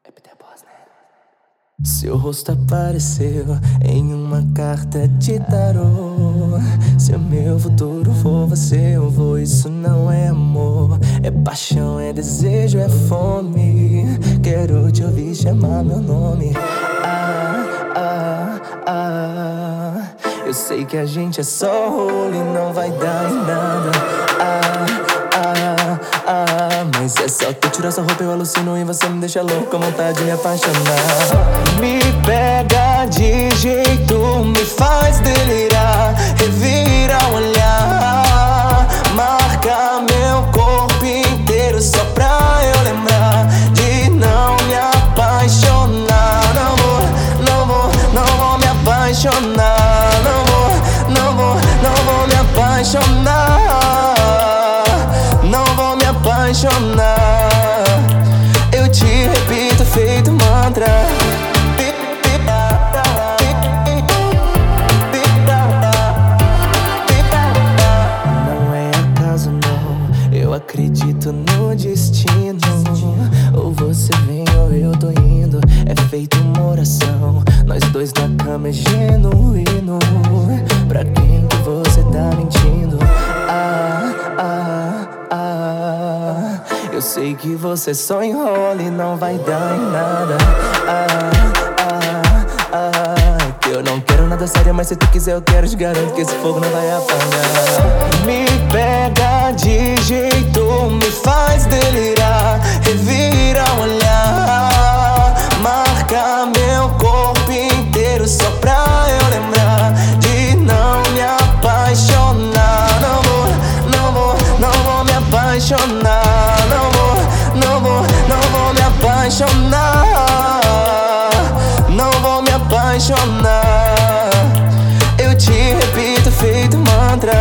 Seu rosto apareceu em uma carta de tarô. Se o meu futuro for você, eu vou. Isso não é amor, é paixão, é desejo, é fome. Quero te ouvir chamar meu nome. Eu sei que a gente é só rolo e não vai dar em nada. Mas é só tu tirar sua roupa, eu alucino e você me deixa louco, com vontade de me apaixonar. Me pega de jeito, me faz delirar, revira o olhar, marca meu corpo inteiro só pra eu lembrar de não me apaixonar. Não vou me apaixonar. Não vou me apaixonar. Não vou me apaixonar. Eu te repito feito mantra. Não é acaso não, eu acredito no destino. Ou você vem ou eu tô indo, é feito uma oração. Nós dois na cama é genuíno. Pra quem que você tá mentindo? Eu sei que você só enrola e não vai dar em nada. Que eu não quero nada sério, mas se tu quiser eu quero, te garanto que esse fogo não vai apagar. Me pega de jeito, me faz delirar, revira o olhar, marca meu corpo inteiro só pra eu lembrar de não me apaixonar. Não vou me apaixonar. Não vou me apaixonar. Não vou me apaixonar. Eu te repito feito mantra.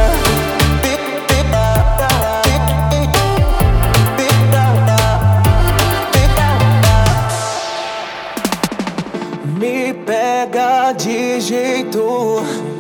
Me pega de jeito,